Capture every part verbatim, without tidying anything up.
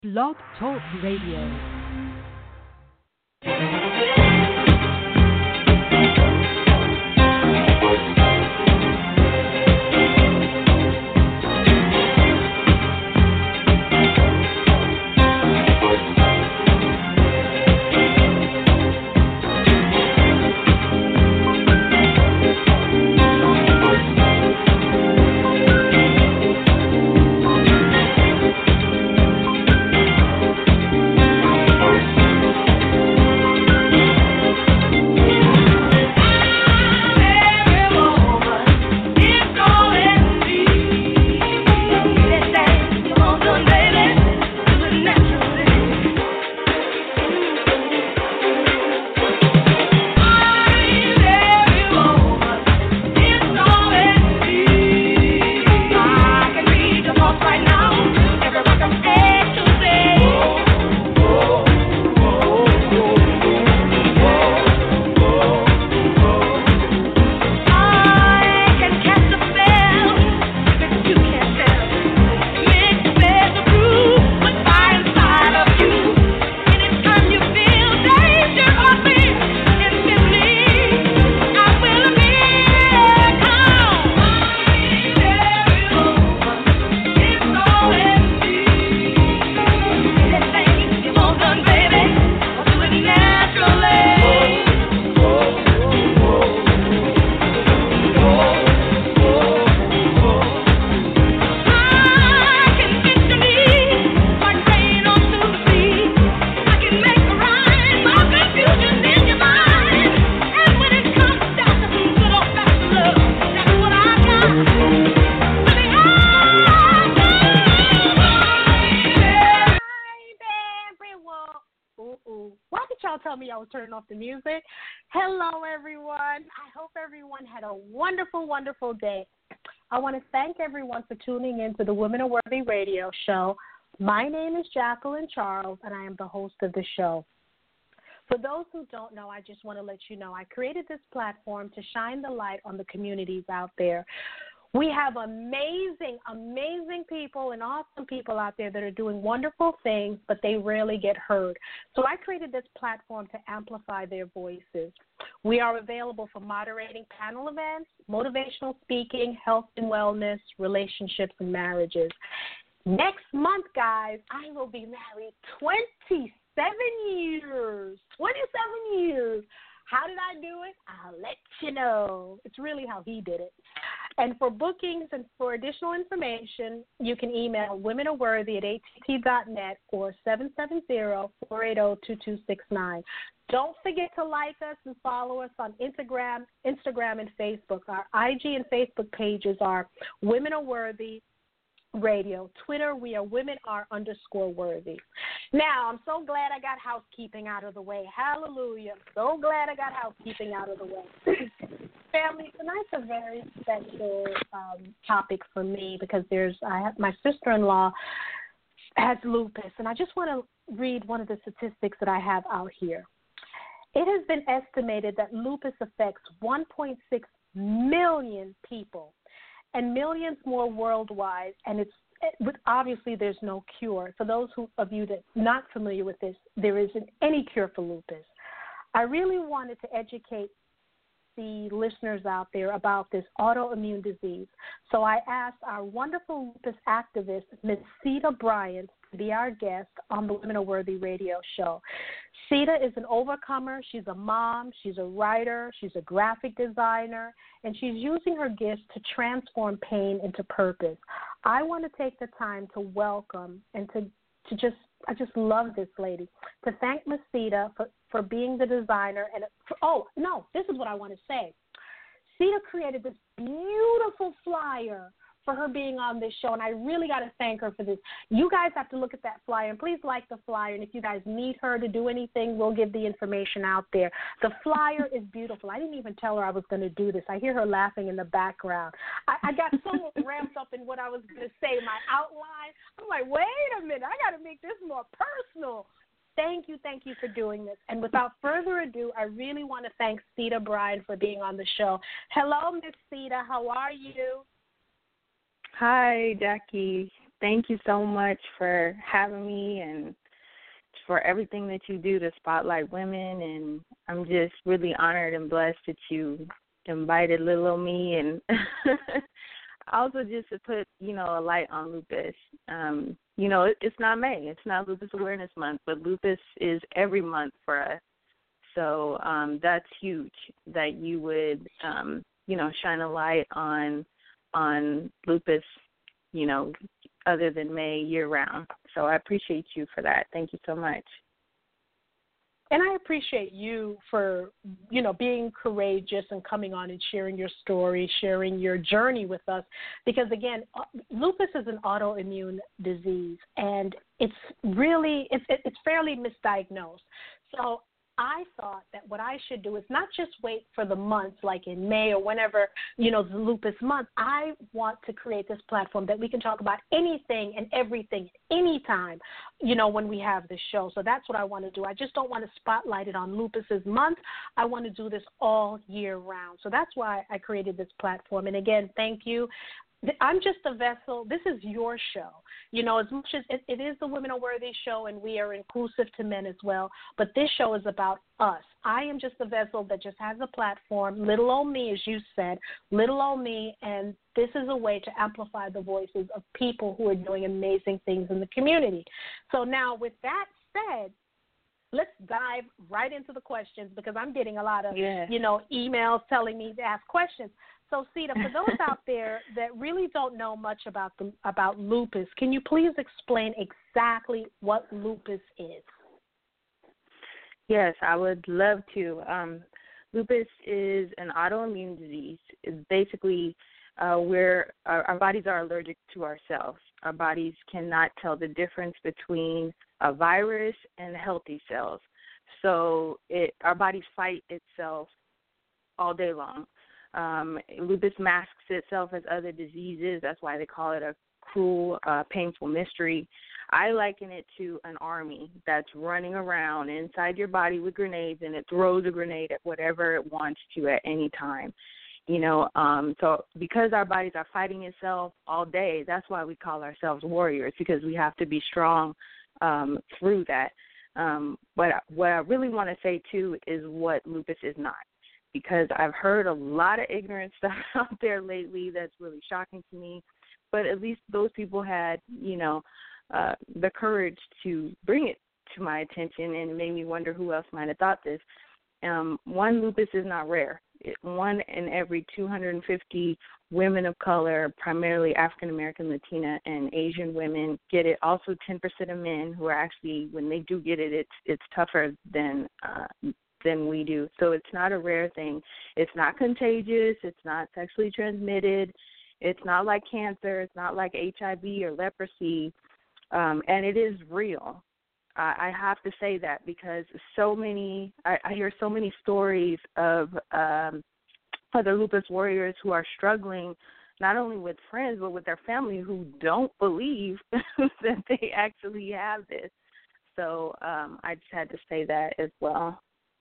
Blog Talk Radio. The music. Hello, everyone. I hope everyone had a wonderful, wonderful day. I want to thank everyone for tuning in to the Women Are Worthy radio show. My name is Jacqueline Charles, and I am the host of the show. For those who don't know, I just want to let you know I created this platform to shine the light on the communities out there. We have amazing, amazing people and awesome people out there that are doing wonderful things, but they rarely get heard. So I created this platform to amplify their voices. We are available for moderating panel events, motivational speaking, health and wellness, relationships, and marriages. Next month, guys, I will be married twenty-seven years. twenty-seven years. How did I do it? I'll let you know. It's really how he did it. And for bookings and for additional information, you can email women are worthy at A T T dot net or seven seven zero, four eight zero, two two six nine. Don't forget to like us and follow us on Instagram, Instagram and Facebook. Our I G and Facebook pages are Women Are Worthy Radio. Twitter, we are Women Are underscore Worthy. Now, I'm so glad I got housekeeping out of the way. Hallelujah. So glad I got housekeeping out of the way. Family, tonight's a very special um, topic for me because there's I have my sister-in-law has lupus, and I just want to read one of the statistics that I have out here. It has been estimated that lupus affects one point six million people and millions more worldwide, and it's it, obviously there's no cure. For those who, of you that are not familiar with this, there isn't any cure for lupus. I really wanted to educate the listeners out there about this autoimmune disease. So I asked our wonderful lupus activist, Miz Sita Bryant, to be our guest on the Women Are Worthy radio show. Sita is an overcomer. She's a mom. She's a writer. She's a graphic designer. And she's using her gifts to transform pain into purpose. I want to take the time to welcome and to, to just, I just love this lady, to thank Miz Sita for, for being the designer. And for, oh, no, this is what I want to say. Sita created this beautiful flyer for her being on this show, and I really got to thank her for this. You guys have to look at that flyer, and please like the flyer, and if you guys need her to do anything, we'll give the information out there. The flyer is beautiful. I didn't even tell her I was going to do this. I hear her laughing in the background. I, I got so ramped up in what I was going to say, my outline. I'm like, wait a minute, I got to make this more personal. Thank you, thank you for doing this. And without further ado, I really want to thank Sita Bryant for being on the show. Hello, Miss Sita. How are you? Hi, Jackie. thank you so much for having me and for everything that you do to spotlight women. And I'm just really honored and blessed that you invited little old me, and also just to put, you know, a light on lupus. Um, you know, it, it's not May. It's not Lupus Awareness Month, but lupus is every month for us. So um, that's huge that you would, um, you know, shine a light on on lupus, you know, other than May year-round. So I appreciate you for that. Thank you so much. And I appreciate you for, you know, being courageous and coming on and sharing your story, sharing your journey with us. Because, again, lupus is an autoimmune disease, and it's really, it's, it's fairly misdiagnosed. So I thought that what I should do is not just wait for the months like in May or whenever, you know, the lupus month. I want to create this platform that we can talk about anything and everything anytime, you know, when we have this show. So that's what I want to do. I just don't want to spotlight it on lupus's month. I want to do this all year round. So that's why I created this platform. And again, thank you. I'm just a vessel. This is your show. You know, as much as it, it is the Women Are Worthy show, and we are inclusive to men as well, but this show is about us. I am just a vessel that just has a platform, little old me, as you said, little old me, and this is a way to amplify the voices of people who are doing amazing things in the community. So now, with that said, let's dive right into the questions, because I'm getting a lot of, yeah. you know, emails telling me to ask questions. So, Sita, for those out there that really don't know much about the, about lupus, can you please explain exactly what lupus is? Yes, I would love to. Um, lupus is an autoimmune disease. It's basically uh, where our, our bodies are allergic to ourselves. Our bodies cannot tell the difference between a virus and healthy cells. So it, our bodies fight itself all day long. Um, lupus masks itself as other diseases. That's why they call it a cruel, uh, painful mystery. I liken it to an army that's running around inside your body with grenades, and it throws a grenade at whatever it wants to at any time. You know, um, so because our bodies are fighting itself all day, that's why we call ourselves warriors, because we have to be strong um, through that. Um, but what I really want to say, too, is what lupus is not. Because I've heard a lot of ignorant stuff out there lately that's really shocking to me. But at least those people had, you know, uh, the courage to bring it to my attention, and it made me wonder who else might have thought this. Um, one, lupus is not rare. It, one in every two hundred fifty women of color, primarily African-American, Latina, and Asian women, get it. Also, ten percent of men who are actually, when they do get it, it's it's tougher than uh than we do. So it's not a rare thing. It's not contagious. It's not sexually transmitted. It's not like cancer. It's not like H I V or leprosy. Um, and it is real. I, I have to say that because so many, I, I hear so many stories of um, other lupus warriors who are struggling not only with friends but with their family who don't believe that they actually have this. So um, I just had to say that as well.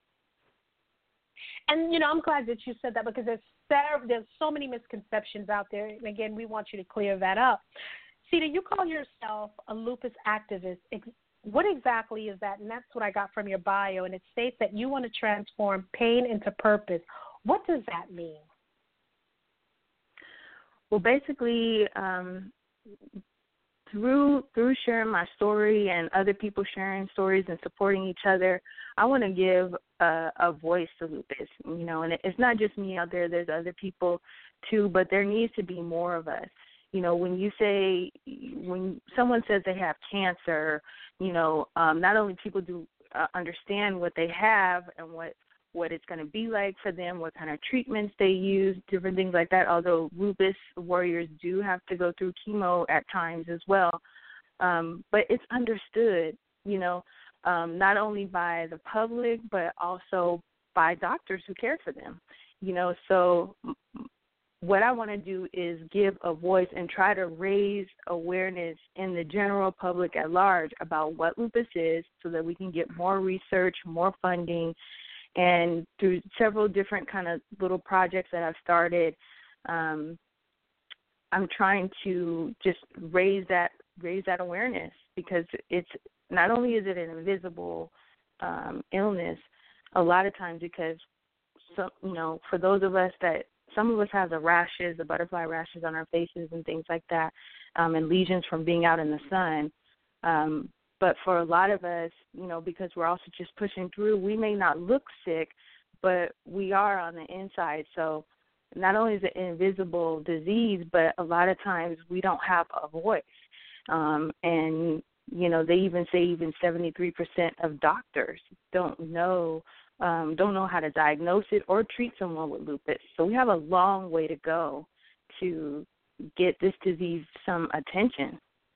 And, you know, I'm glad that you said that, because there's there's so many misconceptions out there. And, again, we want you to clear that up. Sita, you call yourself a lupus activist. What exactly is that? And that's what I got from your bio. And it states that you want to transform pain into purpose. What does that mean? Well, basically, um, through through sharing my story and other people sharing stories and supporting each other, I want to give a, a voice to lupus. You know, and it's not just me out there. There's other people too, but there needs to be more of us. You know, when you say, when someone says they have cancer, you know, um, not only people do uh, understand what they have and what what it's going to be like for them, what kind of treatments they use, different things like that, although lupus warriors do have to go through chemo at times as well. Um, but it's understood, you know, um, not only by the public, but also by doctors who care for them, you know. So what I want to do is give a voice and try to raise awareness in the general public at large about what lupus is so that we can get more research, more funding. And through several different kind of little projects that I've started, um, I'm trying to just raise that raise that awareness, because it's not only is it an invisible um, illness, a lot of times because, some, you know, for those of us that, some of us have the rashes, the butterfly rashes on our faces and things like that, um, and lesions from being out in the sun. Um, but for a lot of us, you know, because we're also just pushing through, we may not look sick, but we are on the inside. So not only is it an invisible disease, but a lot of times we don't have a voice. Um, and, you know, they even say even seventy-three percent of doctors don't know Um, don't know how to diagnose it or treat someone with lupus. So we have a long way to go to get this disease some attention.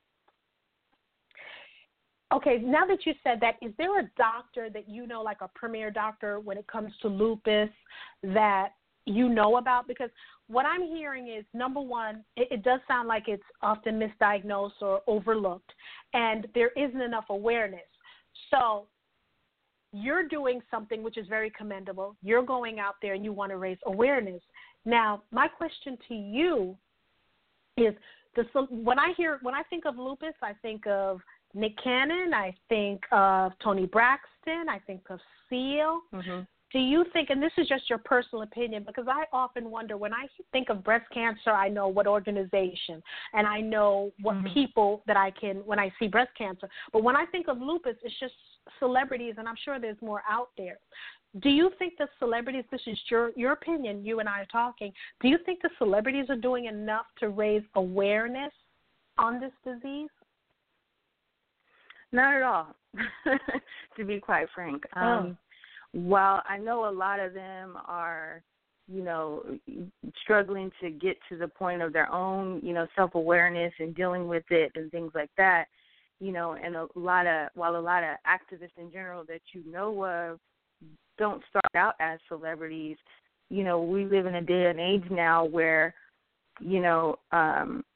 Okay, now that you said that, is there a doctor that you know, like a premier doctor when it comes to lupus, that you know about? Because what I'm hearing is, number one, it, it does sound like it's often misdiagnosed or overlooked, and there isn't enough awareness. So you're doing something which is very commendable. You're going out there and you want to raise awareness. Now, my question to you is, the, when I hear, when I think of lupus, I think of Nick Cannon, I think of Toni Braxton, I think of Seal. Mm-hmm. Do you think, and this is just your personal opinion, because I often wonder, when I think of breast cancer, I know what organization, and I know what mm-hmm. people that I can, when I see breast cancer. But when I think of lupus, it's just celebrities, and I'm sure there's more out there. Do you think the celebrities, this is your, your opinion, you and I are talking, do you think the celebrities are doing enough to raise awareness on this disease? Not at all, to be quite frank. Um, oh. While I know a lot of them are, you know, struggling to get to the point of their own, you know, self-awareness and dealing with it and things like that, you know, and a lot of, while a lot of activists in general that you know of don't start out as celebrities, you know, we live in a day and age now where, you know, um,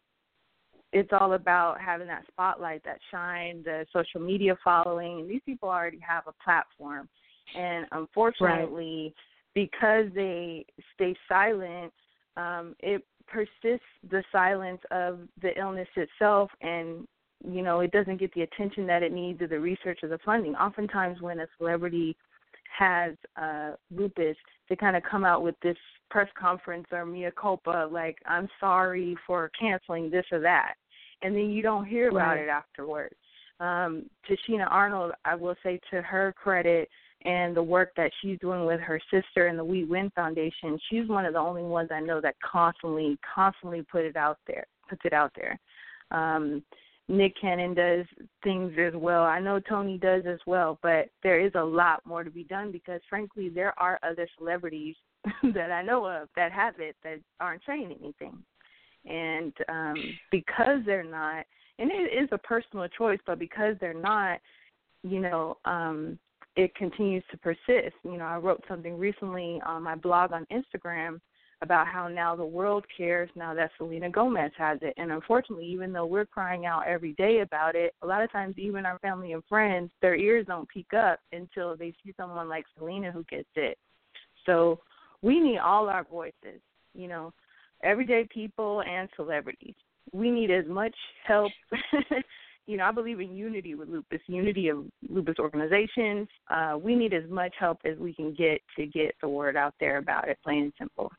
it's all about having that spotlight, that shine, the social media following, and these people already have a platform. And unfortunately, right. because they stay silent, um, it persists the silence of the illness itself, and, you know, it doesn't get the attention that it needs or the research or the funding. Oftentimes when a celebrity has uh, lupus, they kind of come out with this press conference or mea culpa, like, I'm sorry for canceling this or that. And then you don't hear about right. it afterwards. Um, Tashina Arnold, I will say to her credit, and the work that she's doing with her sister and the We Win Foundation, she's one of the only ones I know that constantly, constantly put it out there, puts it out there. Um, Nick Cannon does things as well. I know Toni does as well, but there is a lot more to be done because, frankly, there are other celebrities that I know of that have it that aren't saying anything. And um, because they're not, and it is a personal choice, but because they're not, you know, um, it continues to persist. You know, I wrote something recently on my blog on Instagram about how now the world cares now that Selena Gomez has it. And unfortunately, even though we're crying out every day about it, a lot of times even our family and friends, their ears don't peak up until they see someone like Selena who gets it. So we need all our voices, you know, everyday people and celebrities. We need as much help. You know, I believe in unity with lupus, unity of lupus organizations. Uh, we need as much help as we can get to get the word out there about it, plain and simple.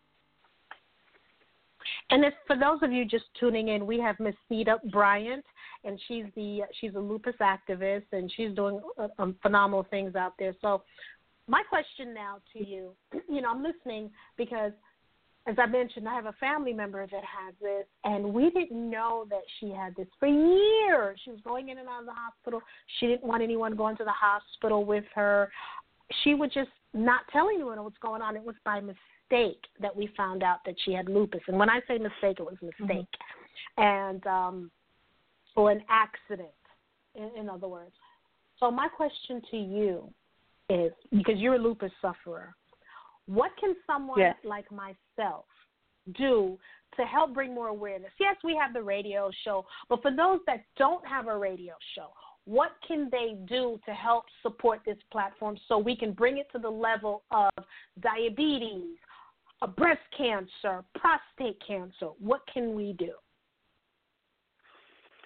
And if, for those of you just tuning in, we have Miss Nita Bryant, and she's the she's a lupus activist, and she's doing um, phenomenal things out there. So my question now to you, you know, I'm listening because, as I mentioned, I have a family member that has this, and we didn't know that she had this for years. She was going in and out of the hospital. She didn't want anyone going to the hospital with her. She would just not tell anyone what's going on. It was by mistake that we found out that she had lupus. And when I say mistake, it was mistake. Mm-hmm. And, um, or an accident, in, in other words. So my question to you is, because you're a lupus sufferer, what can someone yes. like myself do to help bring more awareness? Yes, we have the radio show, but for those that don't have a radio show, what can they do to help support this platform so we can bring it to the level of diabetes, a breast cancer, prostate cancer? What can we do?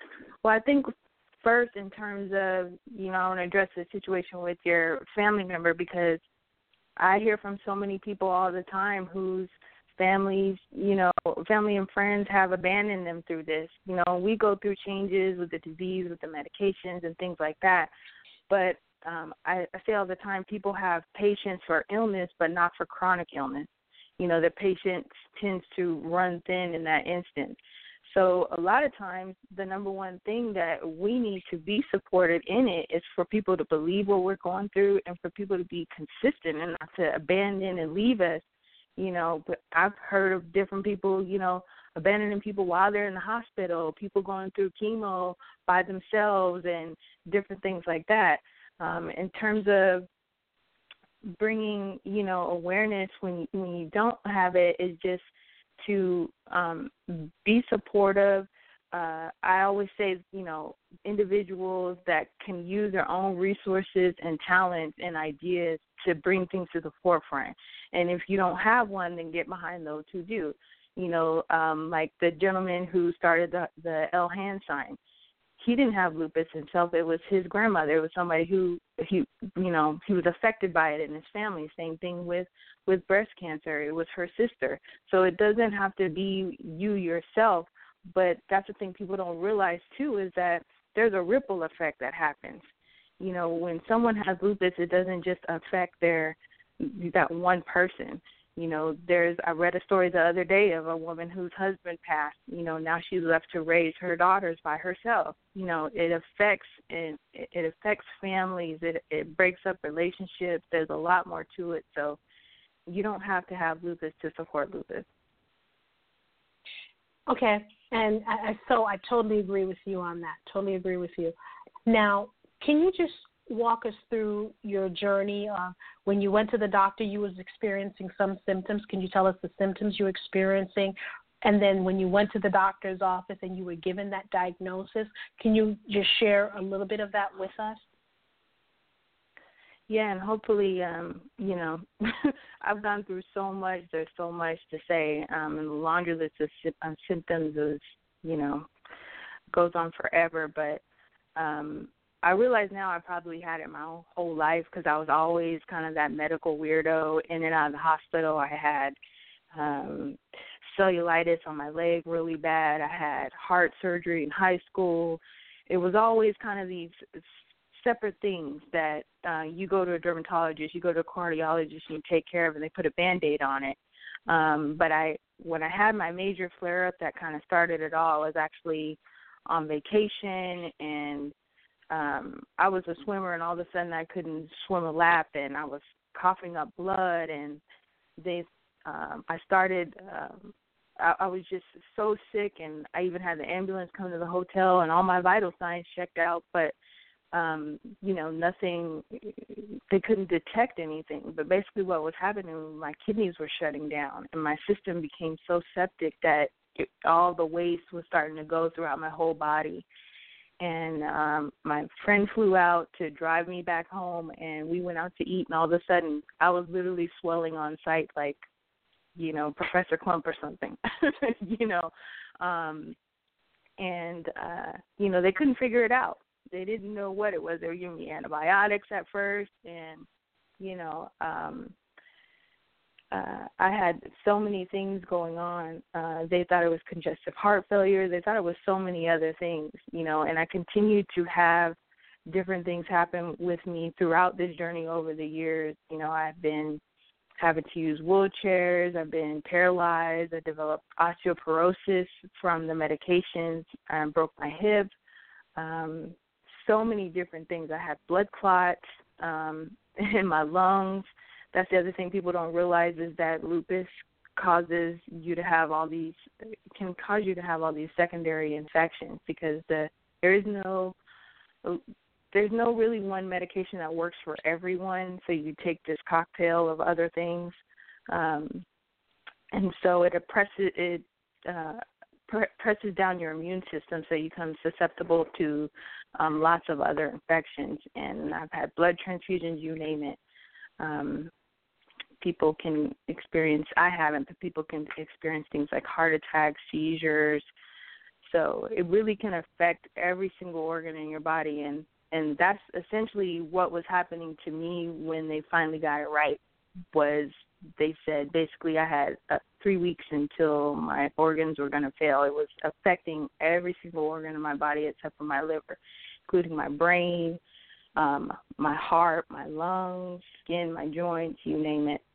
Well, I think first in terms of, you know, I want to address the situation with your family member, because I hear from so many people all the time whose families, you know, family and friends have abandoned them through this. You know, we go through changes with the disease, with the medications and things like that. But um, I, I say all the time, people have patience for illness, but not for chronic illness. You know, the patience tends to run thin in that instance. So a lot of times the number one thing that we need to be supported in it is for people to believe what we're going through and for people to be consistent and not to abandon and leave us. You know, but I've heard of different people, you know, abandoning people while they're in the hospital, people going through chemo by themselves and different things like that. Um, in terms of bringing, you know, awareness when, when you don't have it is just to um, be supportive. Uh, I always say, you know, individuals that can use their own resources and talents and ideas to bring things to the forefront. And if you don't have one, then get behind those who do. You know, um, like the gentleman who started the, the L hand sign. He didn't have lupus himself. It was his grandmother. It was somebody who, he, you know, he was affected by it in his family. Same thing with, with breast cancer. It was her sister. So it doesn't have to be you yourself, but that's the thing people don't realize, too, is that there's a ripple effect that happens. You know, when someone has lupus, it doesn't just affect their that one person. You know, there's I read a story the other day of a woman whose husband passed. You know, now she's left to raise her daughters by herself. You know, it affects and it, it affects families. It it breaks up relationships. There's a lot more to it. So you don't have to have lupus to support lupus. Okay, and I, I, so I totally agree with you on that. Totally agree with you. Now, can you just walk us through your journey? Uh, when you went to the doctor, you was experiencing some symptoms. Can you tell us the symptoms you were experiencing? And then when you went to the doctor's office and you were given that diagnosis, can you just share a little bit of that with us? Yeah, and hopefully, um, you know, I've gone through so much. There's so much to say, um, and the laundry list of uh, symptoms is, you know, goes on forever. But um, I realize now I probably had it my whole life because I was always kind of that medical weirdo in and out of the hospital. I had um, cellulitis on my leg really bad. I had heart surgery in high school. It was always kind of these separate things that uh, you go to a dermatologist, you go to a cardiologist, and you take care of, and they put a Band-Aid on it. Um, but I, when I had my major flare-up that kind of started it all, I was actually on vacation, and um, I was a swimmer, and all of a sudden I couldn't swim a lap, and I was coughing up blood, and they, um, I started, um, I, I was just so sick, and I even had the ambulance come to the hotel, and all my vital signs checked out, but Um, you know, nothing, they couldn't detect anything. But basically what was happening, my kidneys were shutting down, and my system became so septic that it, all the waste was starting to go throughout my whole body. And um, my friend flew out to drive me back home, and we went out to eat, and all of a sudden I was literally swelling on site like, you know, Professor Clump or something, you know. Um, and, uh, you know, they couldn't figure it out. They didn't know what it was. They were giving me antibiotics at first, and, you know, um, uh, I had so many things going on. Uh, they thought it was congestive heart failure. They thought it was so many other things, you know, and I continued to have different things happen with me throughout this journey over the years. You know, I've been having to use wheelchairs. I've been paralyzed. I developed osteoporosis from the medications. I broke my hip. Um, so many different things. I had blood clots um, in my lungs. That's the other thing people don't realize is that lupus causes you to have all these, can cause you to have all these secondary infections because the there is no, there's no really one medication that works for everyone. So you take this cocktail of other things, um, and so it oppresses it. Uh, presses down your immune system so you become susceptible to um, lots of other infections. And I've had blood transfusions, you name it. Um, people can experience, I haven't, but people can experience things like heart attacks, seizures. So it really can affect every single organ in your body, and, and that's essentially what was happening to me when they finally got it right, was they said basically I had uh, three weeks until my organs were going to fail. It was affecting every single organ in my body except for my liver, including my brain, um, my heart, my lungs, skin, my joints, you name it.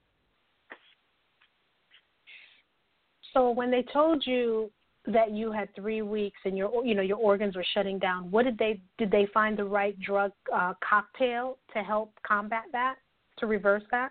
So when they told you that you had three weeks and your, you know, your organs were shutting down, what did they did they find the right drug uh, cocktail to help combat that, to reverse that?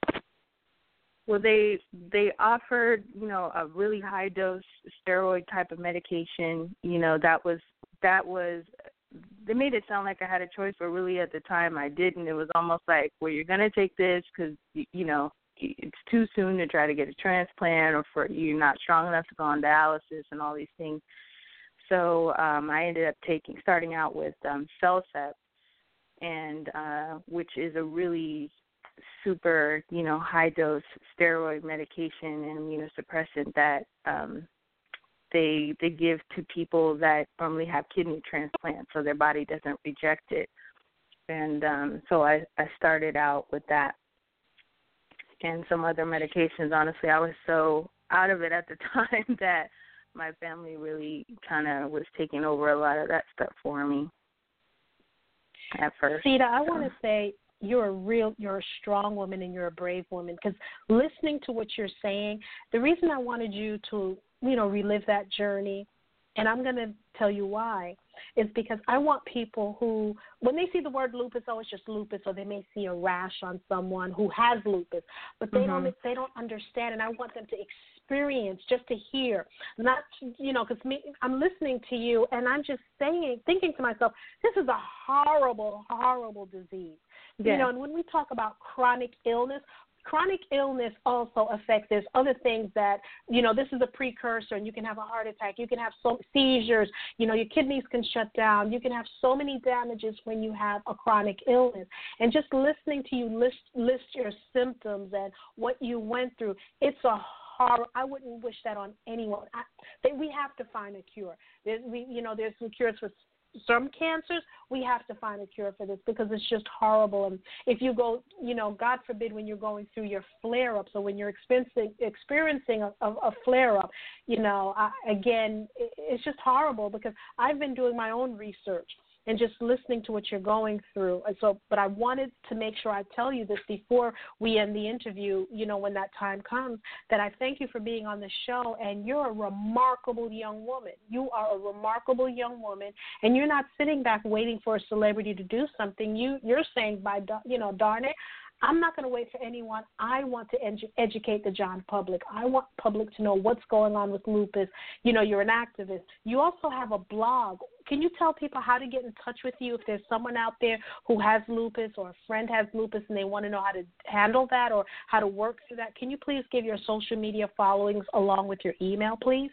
Well, they they offered, you know, a really high dose steroid type of medication. You know, that was that was they made it sound like I had a choice, but really at the time I didn't. It was almost like, well, you're going to take this because, you know, it's too soon to try to get a transplant, or for you're not strong enough to go on dialysis and all these things. So um, I ended up taking starting out with um, Cellcept, and uh, which is a really super, you know, high dose steroid medication and immunosuppressant that um, they they give to people that normally have kidney transplants, so their body doesn't reject it. And um, so I, I started out with that and some other medications. Honestly, I was so out of it at the time that my family really kind of was taking over a lot of that stuff for me at first. Sita, I so. want to say you're a real, you're a strong woman and you're a brave woman, because listening to what you're saying, the reason I wanted you to, you know, relive that journey, and I'm going to tell you why, is because I want people who, when they see the word lupus, oh, it's just lupus, or they may see a rash on someone who has lupus, but they mm-hmm. don't they don't understand, and I want them to experience, just to hear, not, you know, because I'm listening to you, and I'm just saying, thinking to myself, this is a horrible, horrible disease. Yeah. You know, and when we talk about chronic illness, chronic illness also affects, there's other things that, you know, this is a precursor, and you can have a heart attack, you can have so, seizures, you know, your kidneys can shut down, you can have so many damages when you have a chronic illness. And just listening to you list, list your symptoms and what you went through, it's a horror. I wouldn't wish that on anyone. I, they, we have to find a cure. There's, we, you know, there's some cures for some cancers. We have to find a cure for this, because it's just horrible. And if you go, you know, God forbid, when you're going through your flare-ups, or when you're experiencing experiencing a, a, a flare-up, you know, I, again, it, it's just horrible, because I've been doing my own research and just listening to what you're going through. And so, but I wanted to make sure I tell you this before we end the interview, you know, when that time comes, that I thank you for being on the show, and you're a remarkable young woman. You are a remarkable young woman, and you're not sitting back waiting for a celebrity to do something. You, you're saying, by, you know, darn it, I'm not going to wait for anyone. I want to edu- educate the John public. I want public to know what's going on with lupus. You know, you're an activist. You also have a blog. Can you tell people how to get in touch with you if there's someone out there who has lupus, or a friend has lupus, and they want to know how to handle that or how to work through that? Can you please give your social media followings along with your email, please?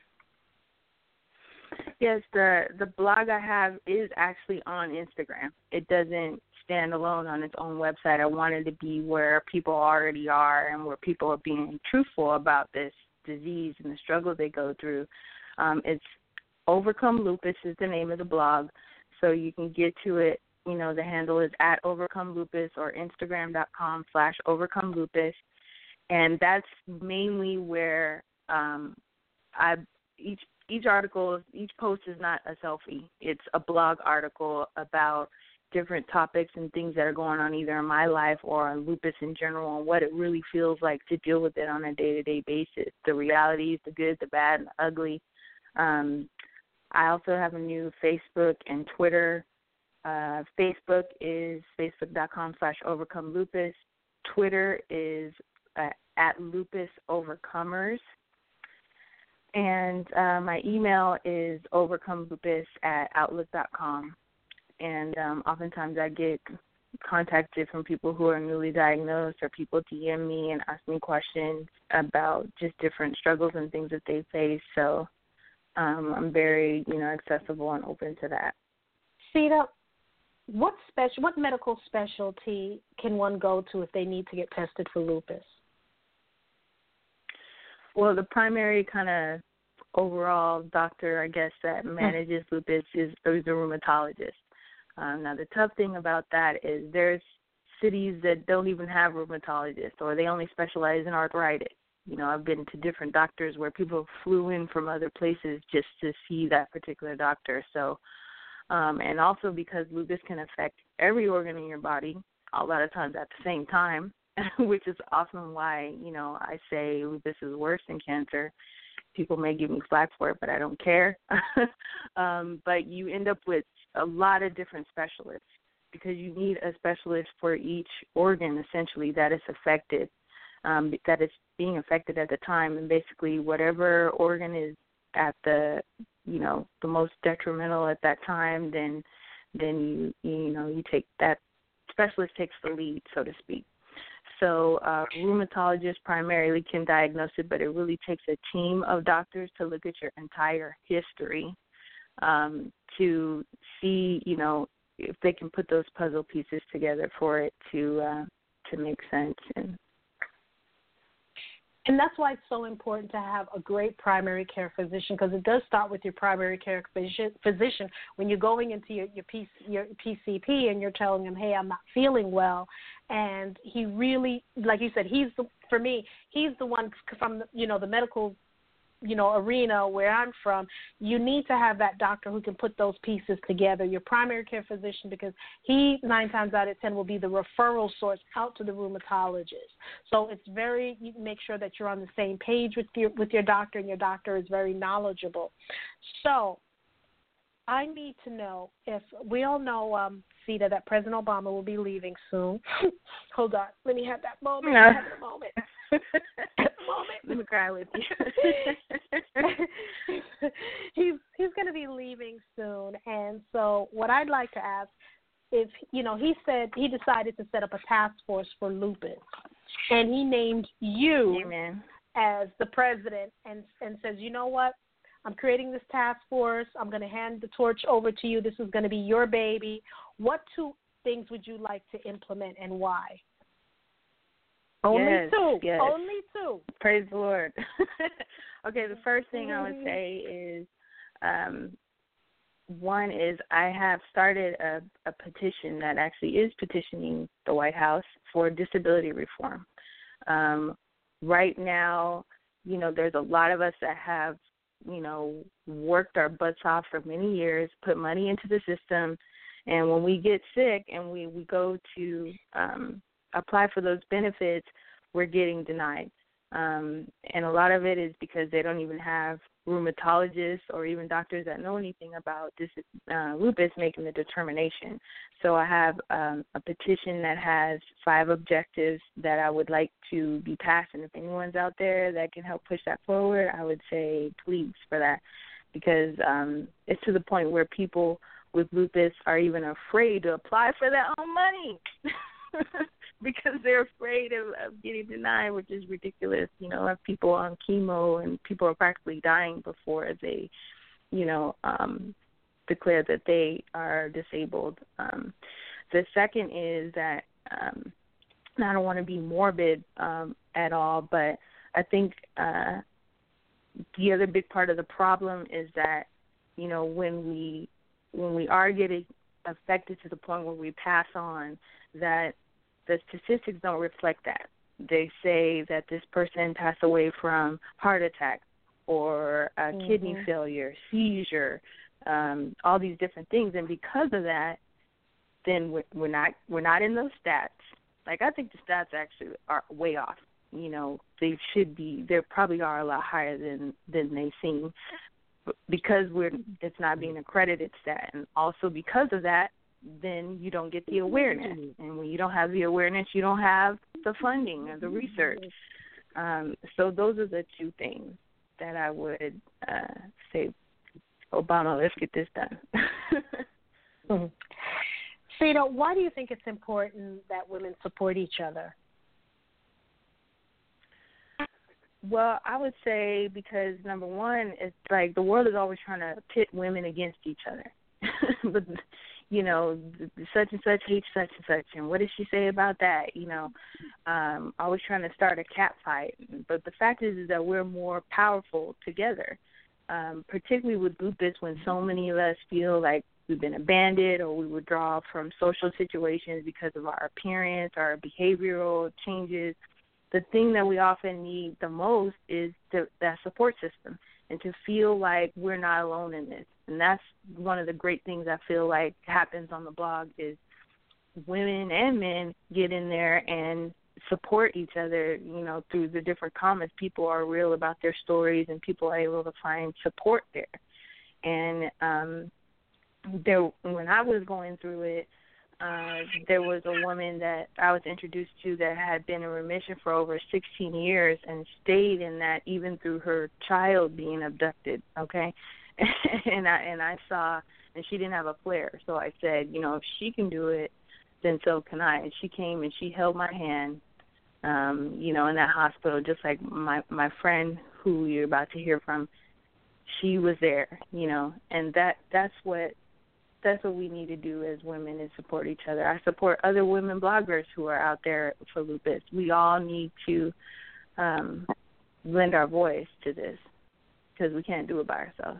Yes, the the blog I have is actually on Instagram. It doesn't stand alone on its own website. I wanted to be where people already are, and where people are being truthful about this disease and the struggle they go through. Um, it's Overcome Lupus is the name of the blog, so you can get to it. You know, the handle is at Overcome Lupus, or Instagram.com slash Overcome Lupus, and that's mainly where um, I each each article, each post is not a selfie. It's a blog article about different topics and things that are going on either in my life or on lupus in general, and what it really feels like to deal with it on a day-to-day basis, the realities, the good, the bad, and the ugly. Um, I also have a new Facebook and Twitter. Uh, Facebook is facebook.com slash overcome lupus. Twitter is uh, at lupus overcomers. And uh, my email is overcomelupus at outlook dot com. And um, oftentimes I get contacted from people who are newly diagnosed, or people D M me and ask me questions about just different struggles and things that they face. So um, I'm very, you know, accessible and open to that. Sita, what special, what medical specialty can one go to if they need to get tested for lupus? Well, the primary kind of overall doctor, I guess, that manages lupus is, is a rheumatologist. Um, now, the tough thing about that is there's cities that don't even have rheumatologists, or they only specialize in arthritis. You know, I've been to different doctors where people flew in from other places just to see that particular doctor. So, um, and also because lupus can affect every organ in your body a lot of times at the same time, which is often why, you know, I say lupus is worse than cancer. People may give me flack for it, but I don't care. um, but you end up with a lot of different specialists because you need a specialist for each organ, essentially, that is affected, um, that is being affected at the time. And basically whatever organ is at the, you know, the most detrimental at that time, then then you, you know, you take that specialist takes the lead, so to speak. So uh, rheumatologists primarily can diagnose it, but it really takes a team of doctors to look at your entire history um, to see, you know, if they can put those puzzle pieces together for it to uh, to make sense. And And that's why it's so important to have a great primary care physician, because it does start with your primary care physician. When you're going into your your, P, your P C P and you're telling him, hey, I'm not feeling well, and he really, like you said, he's the, for me, he's the one from the, you know, the medical, you know, arena where I'm from. You need to have that doctor who can put those pieces together, your primary care physician, because he nine times out of ten will be the referral source out to the rheumatologist. So it's very, you make sure that you're on the same page with your with your doctor, and your doctor is very knowledgeable. So I need to know if we all know, um, Sita, that President Obama will be leaving soon. Hold on, let me have that moment. Yeah. Have a moment. moment. Let me cry with you. he's he's going to be leaving soon, and so what I'd like to ask is, you know, he said he decided to set up a task force for lupus, and he named you Amen. as the president, and and says, you know what, I'm creating this task force. I'm going to hand the torch over to you. This is going to be your baby. What two things would you like to implement, and why? Only yes, two. Yes. Only two. Praise the Lord. Okay, the first thing I would say is, um, one is I have started a, a petition that actually is petitioning the White House for disability reform. Um, right now, you know, there's a lot of us that have, you know, worked our butts off for many years, put money into the system, and when we get sick and we, we go to um, apply for those benefits, we're getting denied. Um, and a lot of it is because they don't even have rheumatologists or even doctors that know anything about this uh, lupus making the determination. So I have um, a petition that has five objectives that I would like to be passed. And if anyone's out there that can help push that forward, I would say please for that, because um, it's to the point where people with lupus are even afraid to apply for their own money. Because they're afraid of, of getting denied, which is ridiculous. You know, have people on chemo and people are practically dying before they, you know, um, declare that they are disabled. Um, the second is that, um, and I don't want to be morbid um, at all, but I think uh, the other big part of the problem is that, you know, when we when we are getting affected to the point where we pass on, that the statistics don't reflect that. They say that this person passed away from heart attack or a mm-hmm. kidney failure, seizure, um, all these different things, and because of that, then we're, we're not we're not in those stats. Like, I think the stats actually are way off. You know, they should be. They probably are a lot higher than than they seem, because we're it's not being accredited stat, and also because of that, then you don't get the awareness. And when you don't have the awareness, you don't have the funding or the research. Um, so those are the two things that I would uh, say, Obama, let's get this done. mm-hmm. So, you know, why do you think it's important that women support each other? Well, I would say because, number one, it's like the world is always trying to pit women against each other. But you know, such and such hates such and such, and what does she say about that? You know, um, always trying to start a cat fight. But the fact is, is that we're more powerful together. um, particularly with lupus, when so many of us feel like we've been abandoned or we withdraw from social situations because of our appearance, our behavioral changes, the thing that we often need the most is the, that support system and to feel like we're not alone in this. And that's one of the great things I feel like happens on the blog is women and men get in there and support each other, you know, through the different comments. People are real about their stories and people are able to find support there. And um, there, when I was going through it, uh, there was a woman that I was introduced to that had been in remission for over sixteen years and stayed in that even through her child being abducted, okay? and I and I saw, and she didn't have a flare, so I said, you know, if she can do it, then so can I. And she came and she held my hand, um, you know, in that hospital, just like my, my friend who you're about to hear from, she was there, you know, and that that's what that's what we need to do as women is support each other. I support other women bloggers who are out there for lupus. We all need to um, lend our voice to this because we can't do it by ourselves.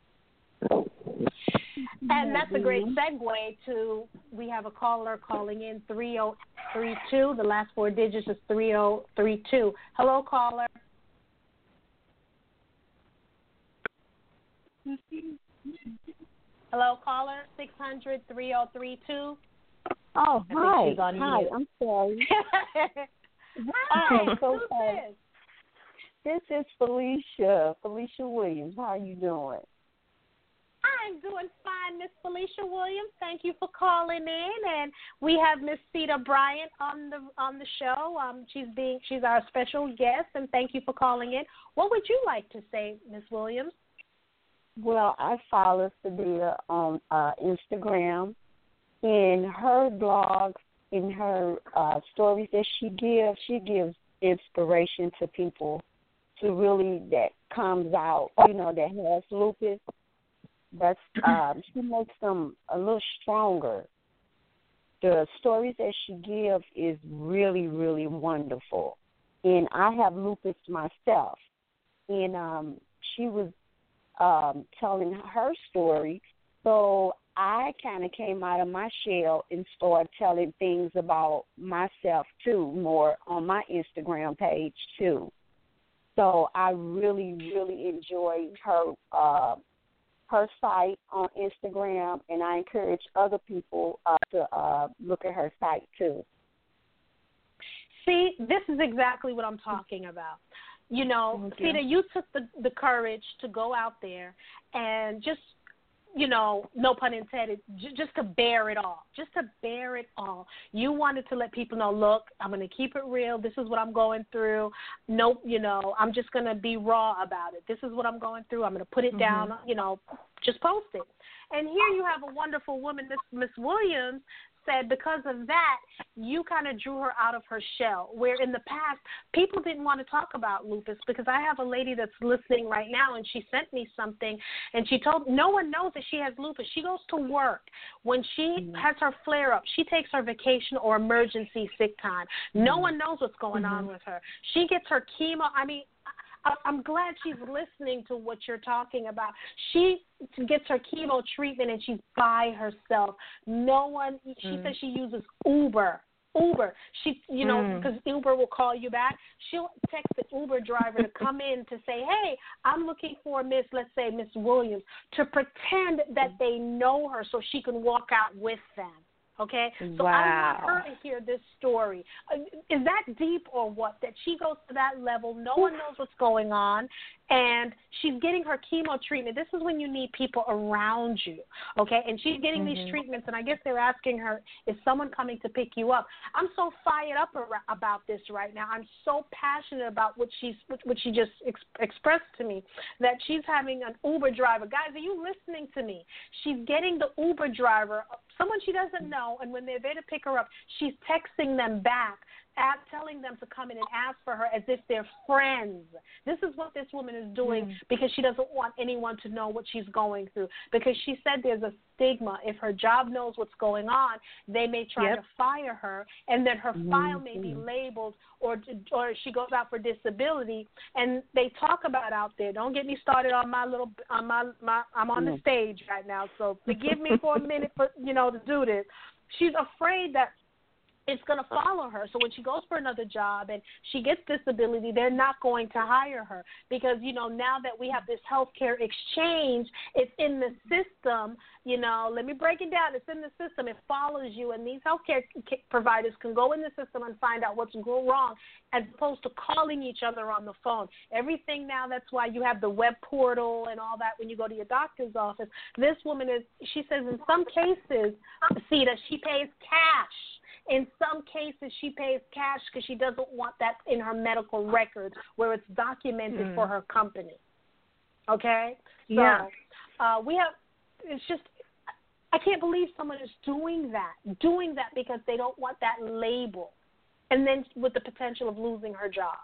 And that's a great segue to, we have a caller calling in, three oh three two. The last four digits is three oh three two. Hello, caller. Hello, caller, six hundred, three oh three two. Oh, hi. Hi, mute. I'm sorry. Hi, so who's sorry. This is Felicia, Felicia Williams. How are you doing? I'm doing fine, Miss Felicia Williams. Thank you for calling in, and we have Miss Cedar Bryant on the on the show. Um, she's being she's our special guest, and thank you for calling in. What would you like to say, Miss Williams? Well, I follow Sadia on uh, Instagram. In her blog, in her uh, stories that she gives, she gives inspiration to people to really that comes out, you know, that has lupus. That's um, she makes them a little stronger. The stories that she gives is really, really wonderful. And I have lupus myself. And um, she was um, telling her story, so I kind of came out of my shell and started telling things about myself, too, more on my Instagram page, too. So I really, really enjoyed her uh, her site on Instagram, and I encourage other people uh, to uh, look at her site, too. See, this is exactly what I'm talking about. You know, Cedar, you took the, the courage to go out there and just, you know, no pun intended, j- just to bear it all, just to bear it all. You wanted to let people know, look, I'm going to keep it real. This is what I'm going through. Nope, you know, I'm just going to be raw about it. This is what I'm going through. I'm going to put it mm-hmm. down, you know, just post it. And here you have a wonderful woman, Miss Miss Williams, said because of that, you kind of drew her out of her shell, where in the past, people didn't want to talk about lupus, because I have a lady that's listening right now, and she sent me something, and she told, no one knows that she has lupus. She goes to work. When she mm-hmm. has her flare-up, she takes her vacation or emergency sick time. No mm-hmm. one knows what's going mm-hmm. on with her. She gets her chemo. I mean, I'm glad she's listening to what you're talking about. She gets her chemo treatment, and she's by herself. No one, she mm. says she uses Uber. Uber. She, you know, because mm. Uber will call you back. She'll text the Uber driver to come in to say, hey, I'm looking for Miss, let's say, Miss Williams, to pretend that they know her so she can walk out with them. Okay, so wow. I want her to hear this story. Is that deep or what? That she goes to that level, no one knows what's going on, and she's getting her chemo treatment. This is when you need people around you, okay? And she's getting mm-hmm. these treatments, and I guess they're asking her, is someone coming to pick you up? I'm so fired up about this right now. I'm so passionate about what she's what she just ex- expressed to me, that she's having an Uber driver. Guys, are you listening to me? She's getting the Uber driver, someone she doesn't know, and when they're there to pick her up, she's texting them back at telling them to come in and ask for her as if they're friends. This is what this woman is doing mm. because she doesn't want anyone to know what she's going through. Because she said there's a stigma. If her job knows what's going on, they may try yep. to fire her, and then her mm-hmm. file may be labeled, or or she goes out for disability. And they talk about out there. Don't get me started on my little on my, my I'm on the stage right now, so forgive me for a minute for you know to do this. She's afraid that it's going to follow her. So when she goes for another job and she gets disability, they're not going to hire her because, you know, now that we have this healthcare exchange, it's in the system. You know, let me break it down. It's in the system. It follows you, and these healthcare providers can go in the system and find out what's going wrong as opposed to calling each other on the phone. Everything now, that's why you have the web portal and all that when you go to your doctor's office. This woman is, she says in some cases, see that she pays cash. In some cases, she pays cash because she doesn't want that in her medical records where it's documented mm. for her company. Okay? So, yeah. Uh, we have, it's just, I can't believe someone is doing that, doing that because they don't want that label, and then with the potential of losing her job.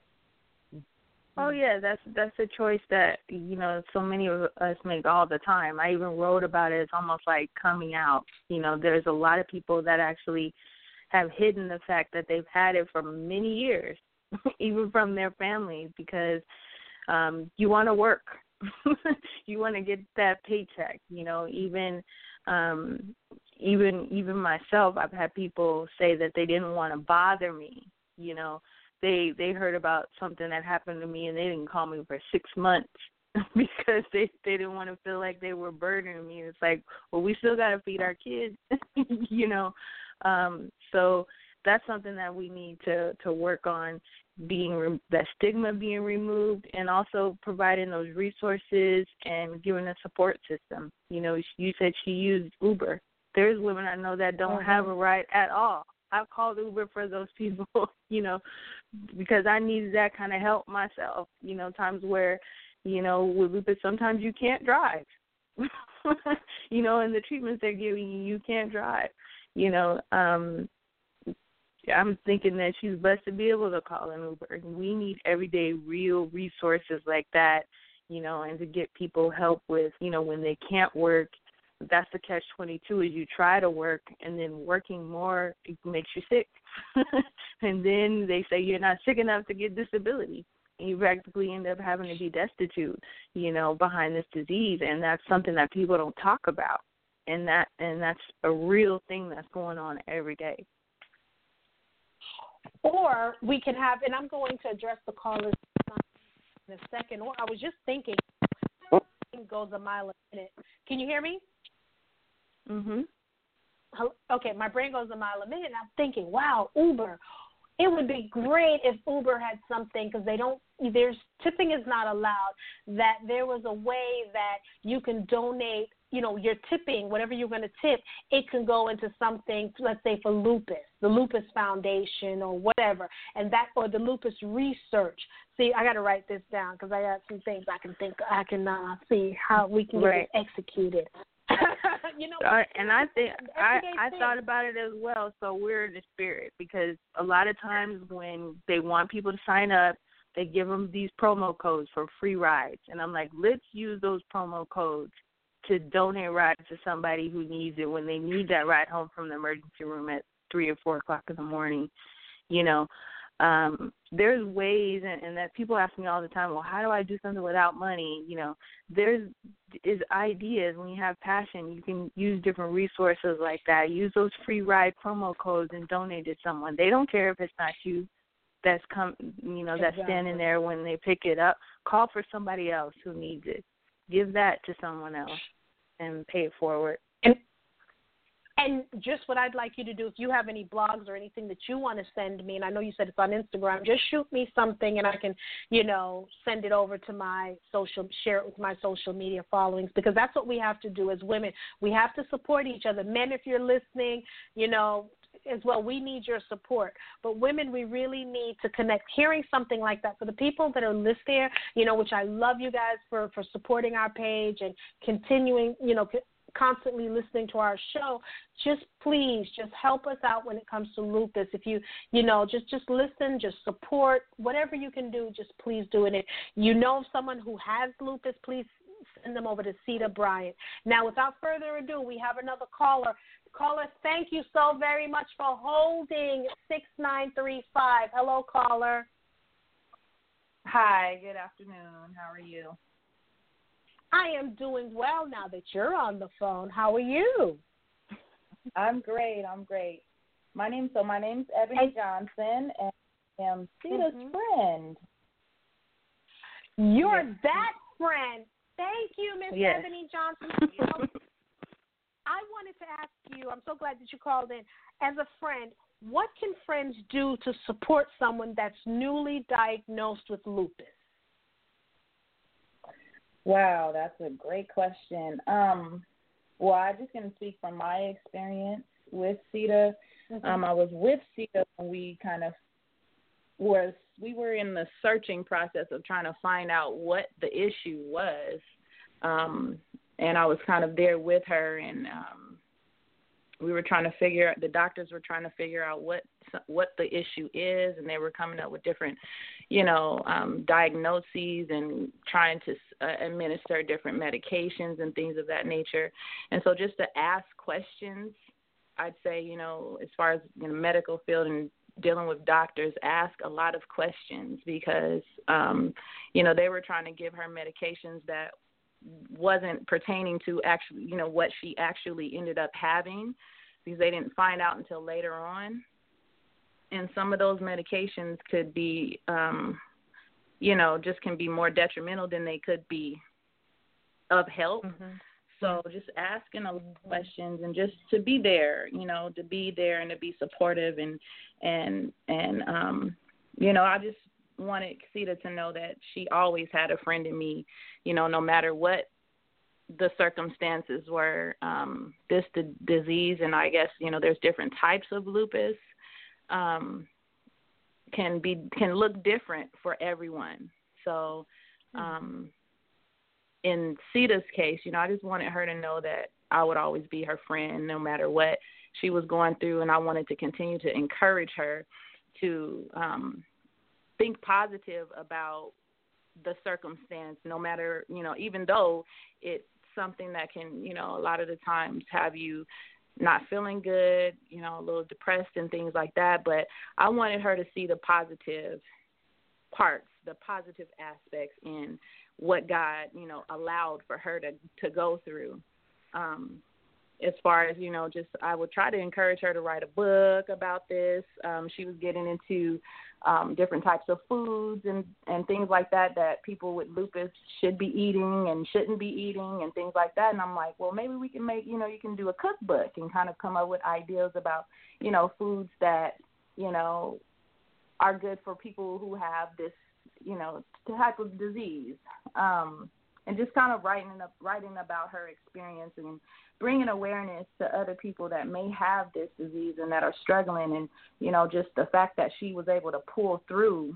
Oh yeah, that's that's a choice that you know so many of us make all the time. I even wrote about it. It's almost like coming out. You know, there's a lot of people that actually have hidden the fact that they've had it for many years, even from their families, because um, you want to work, you want to get that paycheck. You know, even um, even even myself, I've had people say that they didn't want to bother me. You know. They they heard about something that happened to me, and they didn't call me for six months because they, they didn't want to feel like they were burdening me. It's like, well, we still got to feed our kids, you know. Um, so that's something that we need to, to work on, being re- that stigma being removed, and also providing those resources and giving a support system. You know, you said she used Uber. There's women I know that don't mm-hmm. have a ride at all. I've called Uber for those people, you know, because I needed that kind of help myself. You know, times where, you know, with lupus, sometimes you can't drive. You know, and the treatments they're giving you, you can't drive. You know, um, I'm thinking that she's blessed to be able to call an Uber. We need everyday real resources like that, you know, and to get people help with, you know, when they can't work. That's the catch twenty-two is you try to work, and then working more it makes you sick. And then they say you're not sick enough to get disability. And you practically end up having to be destitute, you know, behind this disease. And that's something that people don't talk about. And that and that's a real thing that's going on every day. Or we can have, and I'm going to address the callers in a second, or I was just thinking, goes a mile a minute. Can you hear me? Mhm. Okay, my brain goes a mile a minute, and I'm thinking, wow, Uber. It would be great if Uber had something, because they don't, there's, tipping is not allowed, that there was a way that you can donate, you know, your tipping, whatever you're going to tip, it can go into something, let's say for lupus, the Lupus Foundation or whatever, and that, or the lupus research. See, I got to write this down because I got some things I can think, I can uh, see how we can get right. it executed. You know, uh, and I think I, I thought about it as well. So we're in the spirit, because a lot of times when they want people to sign up, they give them these promo codes for free rides, and I'm like, let's use those promo codes to donate rides to somebody who needs it when they need that ride home from the emergency room at three or four o'clock in the morning. You know, um, there's ways, and, and that people ask me all the time, well, how do I do something without money? You know, there's is ideas. When you have passion, you can use different resources like that. Use those free ride promo codes and donate to someone. They don't care if it's not you that's come, you know, that's exactly. standing there when they pick it up. Call for somebody else who needs it. Give that to someone else and pay it forward. And, and just what I'd like you to do, if you have any blogs or anything that you want to send me, and I know you said it's on Instagram, just shoot me something and I can, you know, send it over to my social, share it with my social media followings, because that's what we have to do as women. We have to support each other. Men, if you're listening, you know, as well, we need your support. But women, we really need to connect. Hearing something like that, for the people that are listed there, you know, which I love you guys for, for supporting our page and continuing, you know, constantly listening to our show, just please just help us out when it comes to lupus. If you, you know, just, just listen, just support, whatever you can do, just please do it. If you know of someone who has lupus, please send them over to Cedar Bryant. Now, without further ado, we have another caller. Caller, thank you so very much for holding six nine three five. Hello, caller. Hi, good afternoon. How are you? I am doing well now that you're on the phone. How are you? I'm great. I'm great. My name so my name's Ebony Johnson, and I am Ceda's mm-hmm. friend. You're yes. that friend. Thank you, Miss yes. Ebony Johnson. You know, I wanted to ask you, I'm so glad that you called in. As a friend, what can friends do to support someone that's newly diagnosed with lupus? Wow, that's a great question. Um, well, I'm just going to speak from my experience with Ceda. Mm-hmm. Um, I was with Ceda when we kind of was, we were in the searching process of trying to find out what the issue was. Um, and I was kind of there with her, and um, we were trying to figure out, the doctors were trying to figure out what what the issue is, and they were coming up with different, you know, um, diagnoses and trying to uh, administer different medications and things of that nature. And so just to ask questions, I'd say, you know, as far as in the medical field and dealing with doctors, ask a lot of questions because, um, you know, they were trying to give her medications that wasn't pertaining to actually, you know, what she actually ended up having because they didn't find out until later on. And some of those medications could be, um, you know, just can be more detrimental than they could be of help. Mm-hmm. So just asking a lot of questions and just to be there, you know, to be there and to be supportive and, and, and um, you know, I just wanted Ceda to know that she always had a friend in me, you know, no matter what the circumstances were. Um, this the disease, and I guess, you know, there's different types of lupus, um, can be can look different for everyone. So um, in Ceda's case, you know, I just wanted her to know that I would always be her friend no matter what she was going through, and I wanted to continue to encourage her to um, think positive about the circumstance, no matter, you know, even though it's something that can, you know, a lot of the times have you not feeling good, you know, a little depressed and things like that. But I wanted her to see the positive parts, the positive aspects in what God, you know, allowed for her to, to go through. Um, as far as, you know, just I would try to encourage her to write a book about this. Um, she was getting into um, different types of foods and, and things like that that people with lupus should be eating and shouldn't be eating and things like that. And I'm like, well, maybe we can make, you know, you can do a cookbook and kind of come up with ideas about, you know, foods that, you know, are good for people who have this, you know, type of disease. Um, and just kind of writing up, writing about her experience and bringing awareness to other people that may have this disease and that are struggling, and, you know, just the fact that she was able to pull through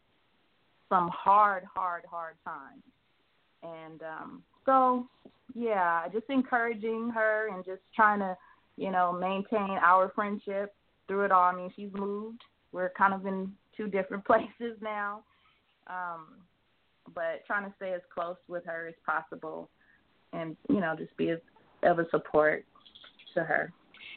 some hard, hard, hard times. And um, so, yeah, just encouraging her and just trying to, you know, maintain our friendship through it all. I mean, she's moved. We're kind of in two different places now. Um, but trying to stay as close with her as possible and, you know, just be as of a support to her.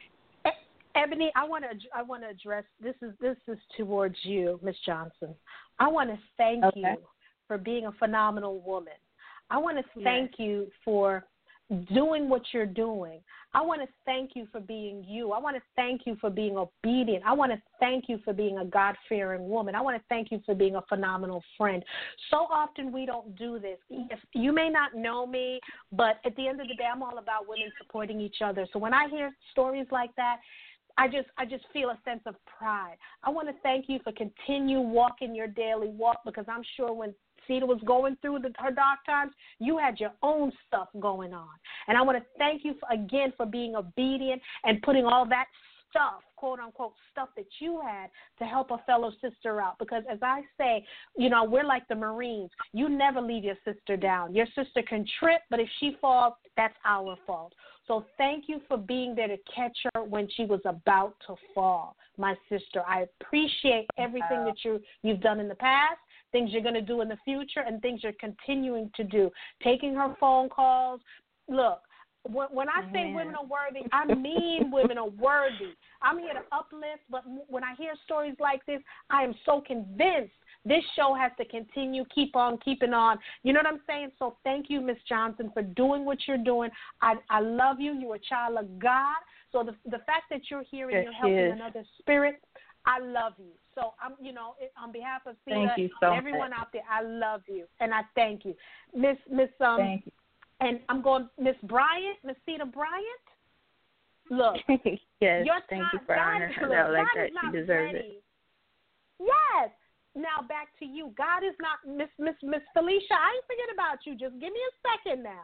Ebony, I want to I want to address this is this is towards you, Miss Johnson. I want to thank okay. you for being a phenomenal woman. I want to thank yes. you for doing what you're doing. I want to thank you for being you. I want to thank you for being obedient. I want to thank you for being a God-fearing woman. I want to thank you for being a phenomenal friend. So often we don't do this. If you may not know me, but at the end of the day, I'm all about women supporting each other. So when I hear stories like that, I just I just feel a sense of pride. I want to thank you for continue walking your daily walk, because I'm sure when Ceda was going through the, her dark times, you had your own stuff going on. And I want to thank you for, again, for being obedient and putting all that stuff, quote unquote, stuff that you had to help a fellow sister out. Because as I say, you know, we're like the Marines. You never leave your sister down. Your sister can trip, but if she falls, that's our fault. So thank you for being there to catch her when she was about to fall, my sister. I appreciate everything that you, you've done in the past, things you're going to do in the future, and things you're continuing to do. Taking her phone calls. Look, when, when I say Man. women are worthy, I mean women are worthy. I'm here to uplift, but when I hear stories like this, I am so convinced this show has to continue, keep on, keeping on. You know what I'm saying? So thank you, Miss Johnson, for doing what you're doing. I, I love you. You're a child of God. So the the fact that you're here and Yes, you're helping yes. another spirit, I love you. So I'm, you know, on behalf of Sita Thank you so and everyone much. out there, I love you and I thank you, Miss Miss um. Thank you. And I'm going, Miss Bryant, Miss Sita Bryant. Look, yes, your thank time, you for God, honoring her look, that like God that. is She not deserves ready. it. Yes. Now back to you. God is not Miss Miss Miss Felicia. I ain't forget about you. Just give me a second now.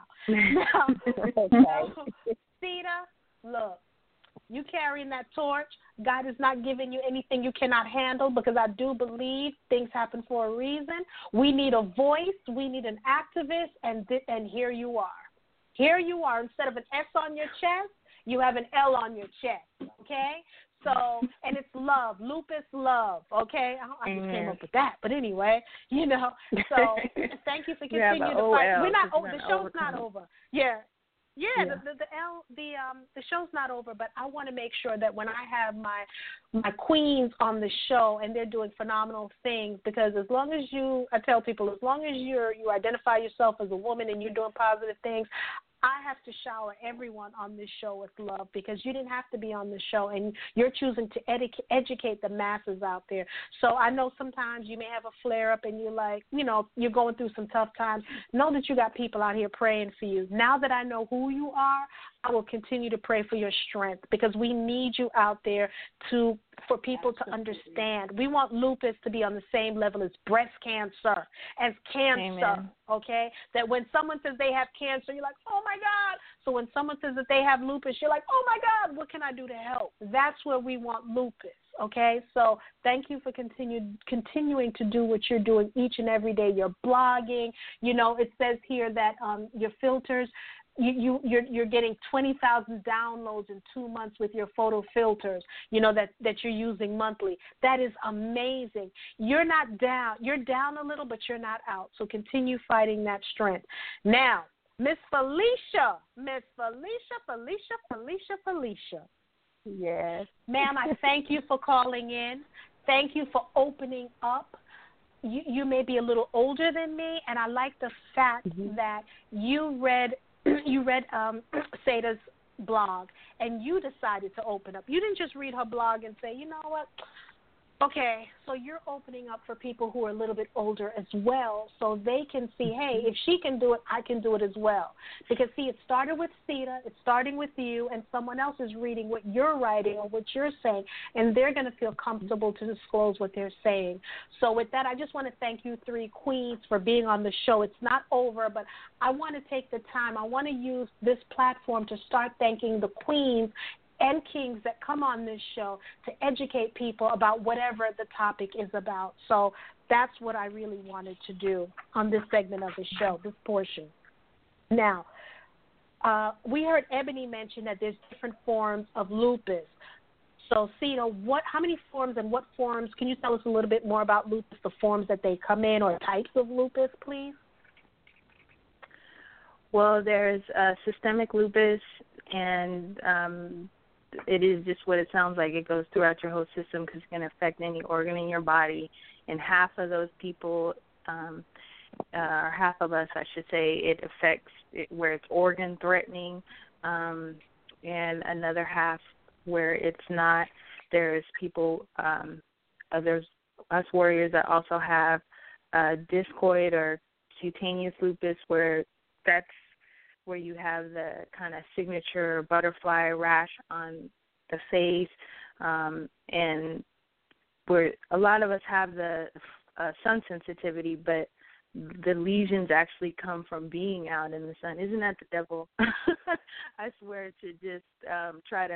Now, now Sita, look, you carrying that torch. God is not giving you anything you cannot handle, because I do believe things happen for a reason. We need a voice. We need an activist, and th- and here you are. Here you are. Instead of an S on your chest, you have an L on your chest, okay? So, and it's love, lupus love, okay? I, I just came up with that. But anyway, you know, so thank you for You have continuing a to fight. O L, We're not, 'cause oh, you're the gonna show's not overcome. over. Yeah. Yeah, Yeah. The, the the L the um the show's not over, but I want to make sure that when I have my my queens on the show and they're doing phenomenal things, because as long as you, I tell people, as long as you're you identify yourself as a woman and you're doing positive things, I have to shower everyone on this show with love, because you didn't have to be on the show, and you're choosing to edu- educate the masses out there. So I know sometimes you may have a flare-up and you're like, you know, you're going through some tough times. Know that you got people out here praying for you. Now that I know who you are, I will continue to pray for your strength, because we need you out there to for people to understand. We want lupus to be on the same level as breast cancer, as cancer, Amen. okay? That when someone says they have cancer, you're like, oh, my God. So when someone says that they have lupus, you're like, oh, my God, what can I do to help? That's where we want lupus, okay? So thank you for continue, continuing to do what you're doing each and every day. You're blogging. You know, it says here that um, your filters, You, you, you're, you're getting twenty thousand downloads in two months with your photo filters, you know, that, that you're using monthly. That is amazing. You're not down. You're down a little, but you're not out. So continue fighting that strength. Now, Miss Felicia, Miss Felicia, Felicia, Felicia, Felicia. Yes. Ma'am, I thank you for calling in. Thank you for opening up. You, you may be a little older than me, and I like the fact mm-hmm. that you read you read um, Sada's blog, and you decided to open up. You didn't just read her blog and say, you know what, okay, so you're opening up for people who are a little bit older as well, so they can see, hey, if she can do it, I can do it as well. Because, see, it started with Sita, it's starting with you, and someone else is reading what you're writing or what you're saying, and they're going to feel comfortable to disclose what they're saying. So with that, I just want to thank you three queens for being on the show. It's not over, but I want to take the time. I want to use this platform to start thanking the queens and kings that come on this show to educate people about whatever the topic is about. So that's what I really wanted to do on this segment of the show, this portion. Now, uh, we heard Ebony mention that there's different forms of lupus. So, Sita, what, how many forms and what forms, can you tell us a little bit more about lupus, the forms that they come in or types of lupus, please? Well, there's uh, systemic lupus, and um, it is just what it sounds like. It goes throughout your whole system because it can affect any organ in your body. And half of those people, um, uh, or half of us, I should say, it affects it where it's organ threatening, um, and another half where it's not. There's people, um, uh, there's us warriors that also have uh, discoid or cutaneous lupus, where that's where you have the kind of signature butterfly rash on the face, um, and where a lot of us have the uh, sun sensitivity, but the lesions actually come from being out in the sun. Isn't that the devil? I swear to just um, try to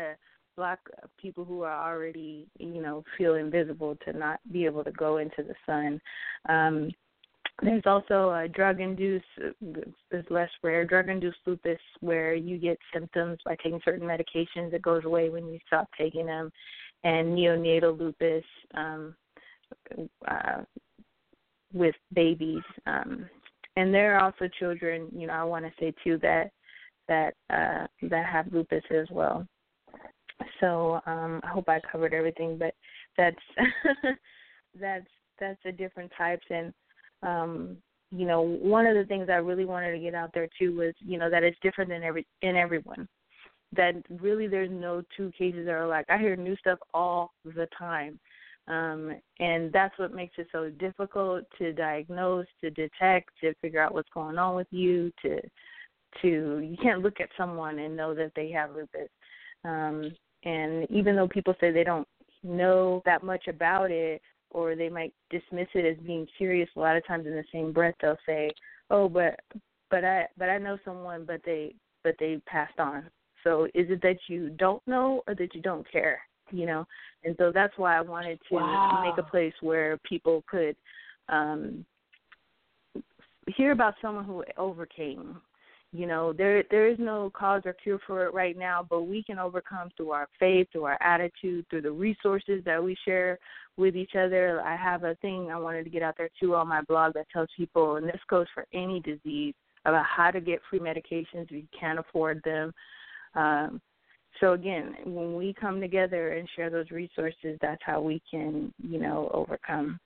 block people who are already, you know, feel invisible to not be able to go into the sun. Um, there's also a drug-induced, this less rare, drug-induced lupus where you get symptoms by taking certain medications. It goes away when you stop taking them. And neonatal lupus um, uh, with babies. Um, and there are also children, you know, I want to say, too, that that uh, that have lupus as well. So um, I hope I covered everything, but that's that's that's the different types. And um, you know, one of the things I really wanted to get out there too was, you know, that it's different in every in everyone. That really there's no two cases that are like. I hear new stuff all the time, um, and that's what makes it so difficult to diagnose, to detect, to figure out what's going on with you. To to you can't look at someone and know that they have lupus. Um, and even though people say they don't know that much about it, or they might dismiss it as being serious, a lot of times in the same breath they'll say, "Oh, but but I but I know someone, but they but they passed on." So is it that you don't know or that you don't care? You know, and so that's why I wanted to wow. make a place where people could um, hear about someone who overcame. You know, there there is no cause or cure for it right now, but we can overcome through our faith, through our attitude, through the resources that we share with each other. I have a thing I wanted to get out there, too, on my blog that tells people, and this goes for any disease, about how to get free medications if you can't afford them. Um, so, again, when we come together and share those resources, that's how we can, you know, overcome.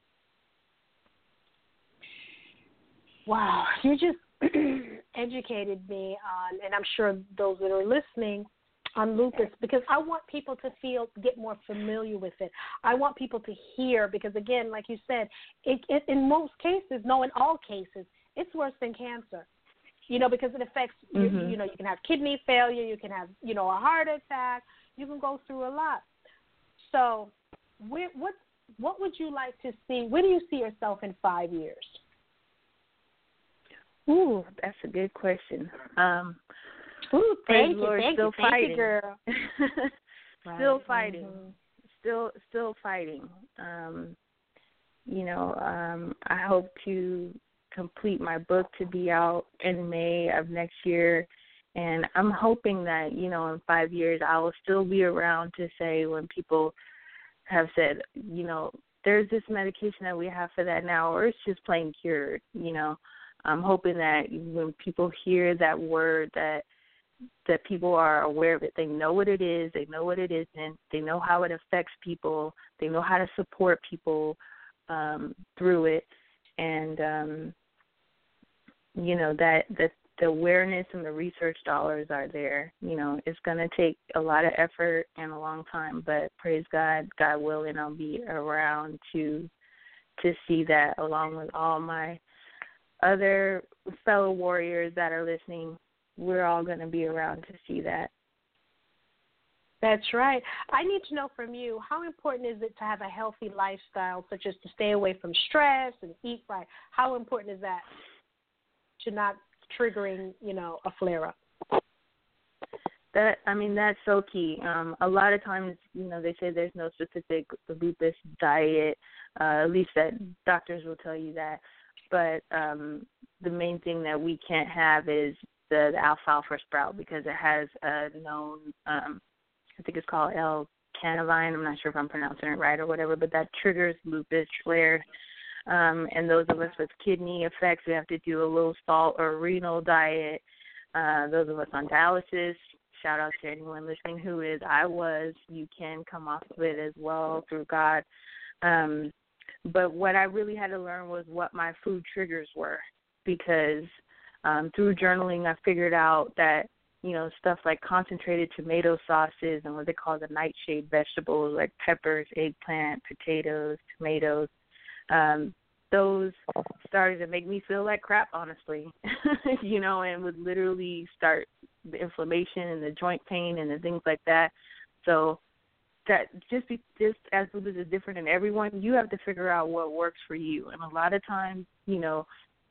Wow. You just educated me on, and I'm sure those that are listening, on lupus, because I want people to feel, get more familiar with it. I want people to hear, because, again, like you said, it, it, in most cases, no, in all cases, it's worse than cancer. You know, because it affects, mm-hmm. you, you know, you can have kidney failure, you can have, you know, a heart attack, you can go through a lot. So where, what what would you like to see? Where do you see yourself in five years? Ooh, that's a good question. Um, Ooh, thank you, Lord, thank still you, thank fighting. you, girl. Still right. fighting. Mm-hmm. Still, still fighting. Um, you know, um, I hope to complete my book to be out in May of next year, and I'm hoping that, you know, in five years I will still be around to say when people have said, you know, there's this medication that we have for that now, or it's just plain cured. You know, I'm hoping that when people hear that word, that that people are aware of it. They know what it is. They know what it isn't. They know how it affects people. They know how to support people um, through it. And, um, you know, that, that the awareness and the research dollars are there. You know, it's going to take a lot of effort and a long time, but praise God, God willing, I'll be around to to see that, along with all my other fellow warriors that are listening. We're all going to be around to see that. That's right. I need to know from you, how important is it to have a healthy lifestyle, such as to stay away from stress and eat right? How important is that to not triggering, you know, a flare-up? That, I mean, that's so key. Um, a lot of times, you know, they say there's no specific lupus diet, uh, at least that doctors will tell you that. But um, the main thing that we can't have is the, the alfalfa sprout, because it has a known, um, I think it's called L-carnitine. I'm not sure if I'm pronouncing it right or whatever, but that triggers lupus flares. Um, and those of us with kidney effects, we have to do a low salt or renal diet. Uh, those of us on dialysis, shout out to anyone listening who is, I was, you can come off of it as well through God. Um, but what I really had to learn was what my food triggers were, because um, through journaling I figured out that, you know, stuff like concentrated tomato sauces and what they call the nightshade vegetables like peppers, eggplant, potatoes, tomatoes, um, those started to make me feel like crap, honestly, you know, and would literally start the inflammation and the joint pain and the things like that. So that just be, just as lupus is different in everyone, you have to figure out what works for you. And a lot of times, you know,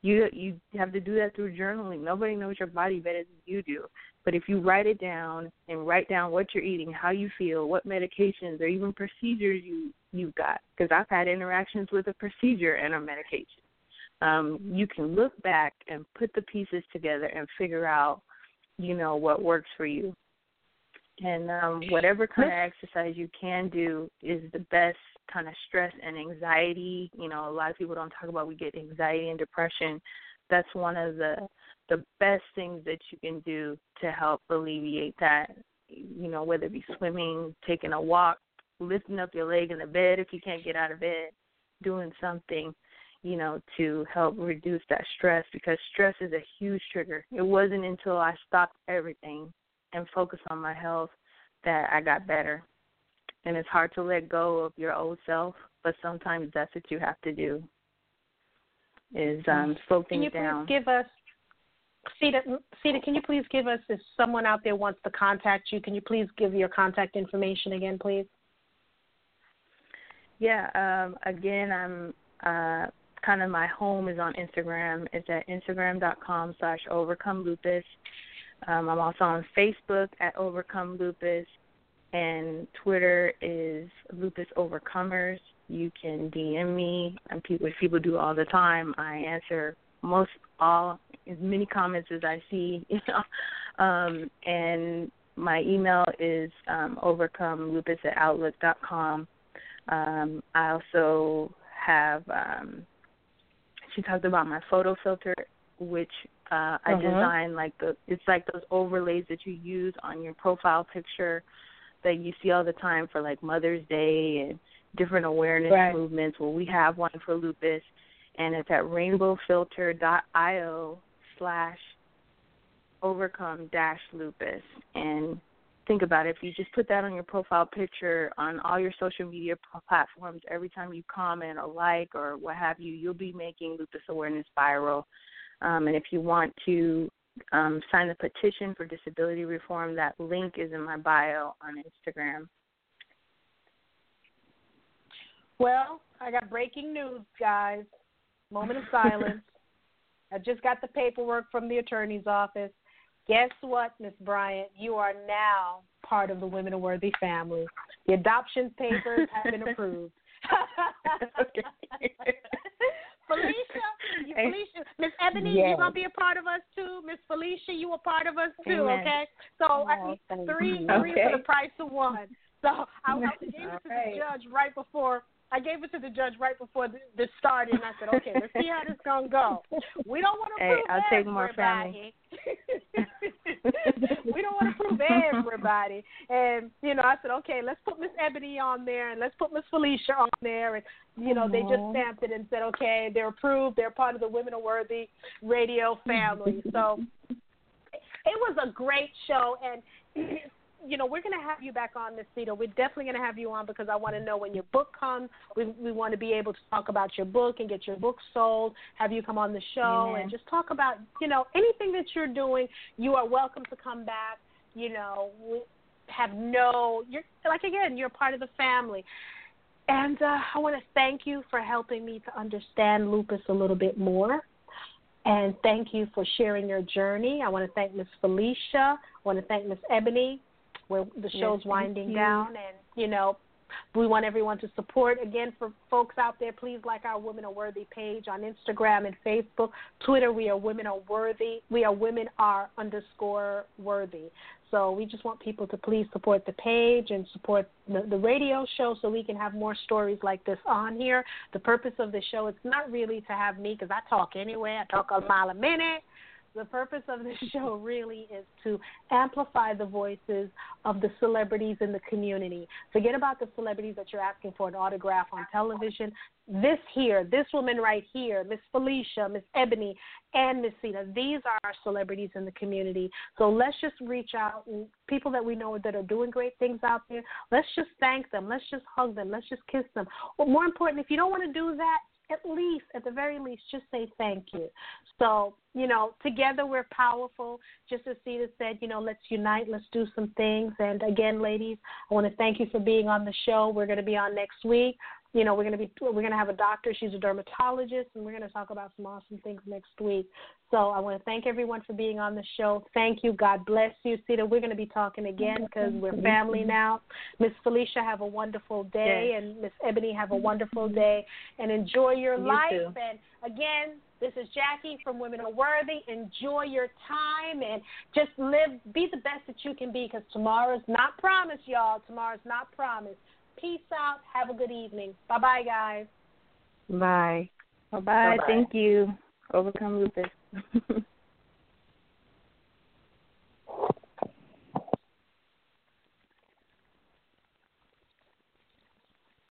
You you have to do that through journaling. Nobody knows your body better than you do. But if you write it down and write down what you're eating, how you feel, what medications or even procedures you, you've got, because I've had interactions with a procedure and a medication, um, you can look back and put the pieces together and figure out, you know, what works for you. And um, whatever kind of exercise you can do is the best kind of stress and anxiety. You know, a lot of people don't talk about we get anxiety and depression. That's one of the the best things that you can do to help alleviate that, you know, whether it be swimming, taking a walk, lifting up your leg in the bed if you can't get out of bed, doing something, you know, to help reduce that stress, because stress is a huge trigger. It wasn't until I stopped everything and focused on my health that I got better. And it's hard to let go of your old self, but sometimes that's what you have to do, is um, slow things Can you down. please give us, Sita, Sita, can you please give us, if someone out there wants to contact you, can you please give your contact information again, please? Yeah, um, again, I'm uh, kind of my home is on Instagram. It's at instagram.com slash overcome lupus. Um, I'm also on Facebook at Overcome Lupus, and Twitter is Lupus Overcomers. You can D M me, and people, which people do all the time. I answer most all, as many comments as I see, you know. Um, and my email is um, overcomelupus at outlook dot com. Um, I also have, um, she talked about my photo filter, which uh, I uh-huh. designed like the, it's like those overlays that you use on your profile picture that you see all the time for like Mother's Day and different awareness right. movements. Well, we have one for lupus, and it's at rainbowfilter.io slash overcome dash lupus. And think about it, if you just put that on your profile picture on all your social media platforms, every time you comment or like or what have you, you'll be making lupus awareness viral. Um, and if you want to um, sign the petition for disability reform, that link is in my bio on Instagram. Well, I got breaking news, guys. Moment of silence. I just got the paperwork from the attorney's office. Guess what, Miss Bryant? You are now part of the Women of Worthy family. The adoption papers have been approved. Felicia, you, Felicia, Miss Ebony, yes. You're going to be a part of us too. Miss Felicia, you a part of us too, Amen. Okay? So oh, I need three, three okay. for the price of one. So I, I gave it to right. the judge right before. I gave it to the judge right before this started, and I said, okay, let's see how this is going to go. We don't want to hey, prove I'll everybody. Take more family. We don't want to prove everybody. And, you know, I said, okay, let's put Miss Ebony on there, and let's put Miss Felicia on there. And, you know, Aww. They just stamped it and said, okay, they're approved. They're part of the Women of Worthy radio family. So it was a great show, and you know, we're going to have you back on, Miss Sita. We're definitely going to have you on because I want to know when your book comes. We we want to be able to talk about your book and get your book sold, have you come on the show Amen. And just talk about, you know, anything that you're doing. You are welcome to come back. You know, we have no, you're like, again, you're part of the family. And uh, I want to thank you for helping me to understand lupus a little bit more. And thank you for sharing your journey. I want to thank Miss Felicia. I want to thank Miss Ebony. Where the show's yes, winding you. down, and, you know, we want everyone to support. Again, for folks out there, please like our Women Are Worthy page on Instagram and Facebook. Twitter, we are Women Are Worthy. We are Women Are underscore Worthy. So we just want people to please support the page and support the, the radio show so we can have more stories like this on here. The purpose of the show is not really to have me, because I talk anyway. I talk a mile a minute. The purpose of this show really is to amplify the voices of the celebrities in the community. Forget about the celebrities that you're asking for an autograph on television. This here, this woman right here, Miss Felicia, Miss Ebony, and Miss Sita, these are our celebrities in the community. So let's just reach out. People that we know that are doing great things out there, let's just thank them. Let's just hug them. Let's just kiss them. But more important, if you don't want to do that, at least, at the very least, just say thank you. So, you know, together we're powerful. Just as Sita said, you know, let's unite, let's do some things. And again, ladies, I want to thank you for being on the show. We're going to be on next week. you know, we're going to be we're going to have a doctor. She's a dermatologist, and we're going to talk about some awesome things next week. So I want to thank everyone for being on the show. Thank you. God bless you, Sita. We're going to be talking again because we're family now. Miss Felicia, have a wonderful day, yes. and Miss Ebony, have a wonderful day, and enjoy your you life. Too. And again, this is Jackie from Women Are Worthy. Enjoy your time and just live, be the best that you can be, because tomorrow's not promised, y'all. Tomorrow's not promised. Peace out. Have a good evening. Bye-bye, guys. Bye. Bye-bye. Bye-bye. Thank you. Overcome lupus.